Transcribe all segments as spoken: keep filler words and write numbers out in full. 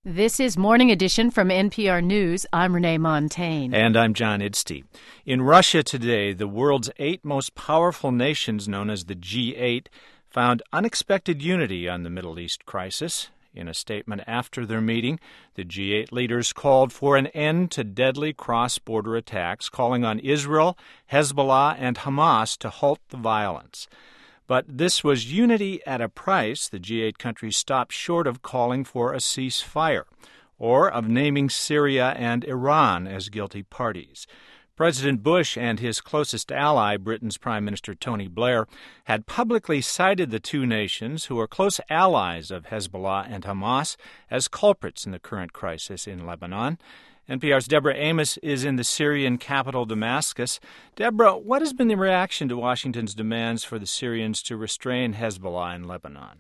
This is Morning Edition from N P R News. I'm Renee Montagne. And I'm John Idste. In Russia today, the world's eight most powerful nations, known as the G eight, found unexpected unity on the Middle East crisis. In a statement after their meeting, the G eight leaders called for an end to deadly cross-border attacks, calling on Israel, Hezbollah, and Hamas to halt the violence. But this was unity at a price. The G eight countries stopped short of calling for a ceasefire or of naming Syria and Iran as guilty parties. President Bush and his closest ally, Britain's Prime Minister Tony Blair, had publicly cited the two nations, who are close allies of Hezbollah and Hamas, as culprits in the current crisis in Lebanon. N P R's Deborah Amos is in the Syrian capital, Damascus. Deborah, what has been the reaction to Washington's demands for the Syrians to restrain Hezbollah in Lebanon?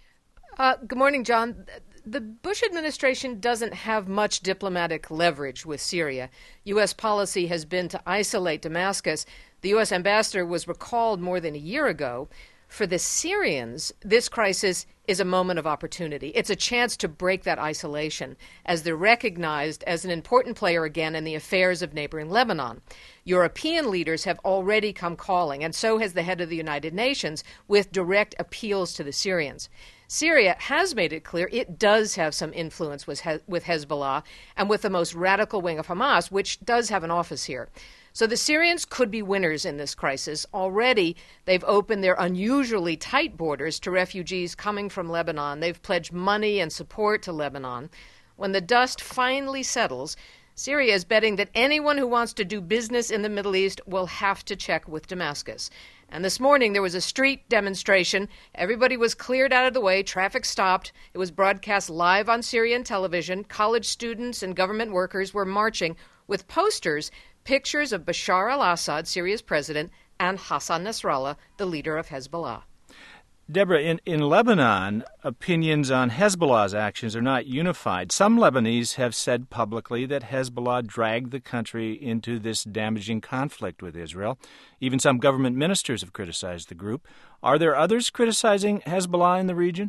Uh, good morning, John. The Bush administration doesn't have much diplomatic leverage with Syria. U S policy has been to isolate Damascus. The U S ambassador was recalled more than a year ago. For the Syrians, this crisis is a moment of opportunity. It's a chance to break that isolation as they're recognized as an important player again in the affairs of neighboring Lebanon. European leaders have already come calling, and so has the head of the United Nations, with direct appeals to the Syrians. Syria has made it clear it does have some influence with, He- with Hezbollah and with the most radical wing of Hamas, which does have an office here. So the Syrians could be winners in this crisis. Already, they've opened their unusually tight borders to refugees coming from Lebanon. They've pledged money and support to Lebanon. When the dust finally settles, Syria is betting that anyone who wants to do business in the Middle East will have to check with Damascus. And this morning there was a street demonstration. Everybody was cleared out of the way. Traffic stopped. It was broadcast live on Syrian television. College students and government workers were marching with posters, pictures of Bashar al-Assad, Syria's president, and Hassan Nasrallah, the leader of Hezbollah. Deborah, in, in Lebanon, opinions on Hezbollah's actions are not unified. Some Lebanese have said publicly that Hezbollah dragged the country into this damaging conflict with Israel. Even some government ministers have criticized the group. Are there others criticizing Hezbollah in the region?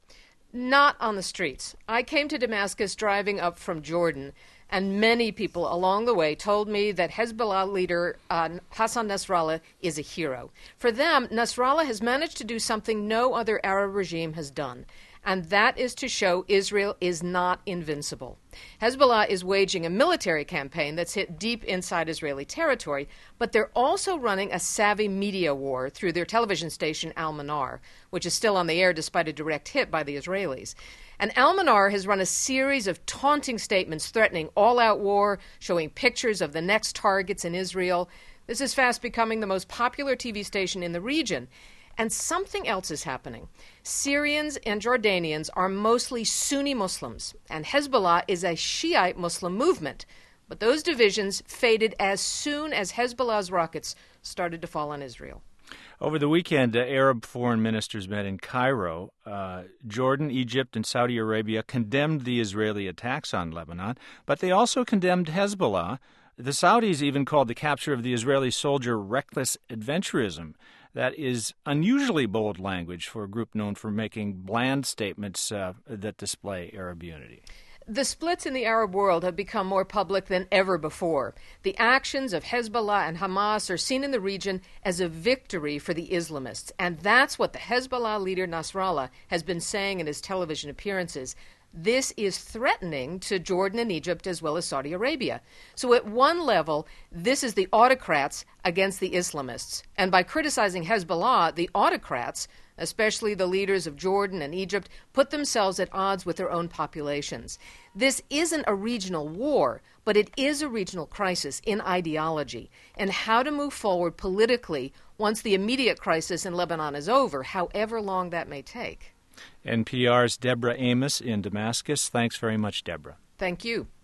Not on the streets. I came to Damascus driving up from Jordan, and many people along the way told me that Hezbollah leader uh, Hassan Nasrallah is a hero. For them, Nasrallah has managed to do something no other Arab regime has done, and that is to show Israel is not invincible. Hezbollah is waging a military campaign that's hit deep inside Israeli territory, but they're also running a savvy media war through their television station Al-Manar, which is still on the air despite a direct hit by the Israelis. And Al-Manar has run a series of taunting statements threatening all-out war, showing pictures of the next targets in Israel. This is fast becoming the most popular T V station in the region. And something else is happening. Syrians and Jordanians are mostly Sunni Muslims, and Hezbollah is a Shiite Muslim movement. But those divisions faded as soon as Hezbollah's rockets started to fall on Israel. Over the weekend, uh, Arab foreign ministers met in Cairo. Uh, Jordan, Egypt, and Saudi Arabia condemned the Israeli attacks on Lebanon, but they also condemned Hezbollah. The Saudis even called the capture of the Israeli soldier reckless adventurism. That is unusually bold language for a group known for making bland statements uh, that display Arab unity. The splits in the Arab world have become more public than ever before. The actions of Hezbollah and Hamas are seen in the region as a victory for the Islamists, and that's what the Hezbollah leader Nasrallah has been saying in his television appearances. This is threatening to Jordan and Egypt as well as Saudi Arabia. So at one level, this is the autocrats against the Islamists. And by criticizing Hezbollah, the autocrats, especially the leaders of Jordan and Egypt, put themselves at odds with their own populations. This isn't a regional war, but it is a regional crisis in ideology and how to move forward politically once the immediate crisis in Lebanon is over, however long that may take. N P R's Deborah Amos in Damascus. Thanks very much, Deborah. Thank you.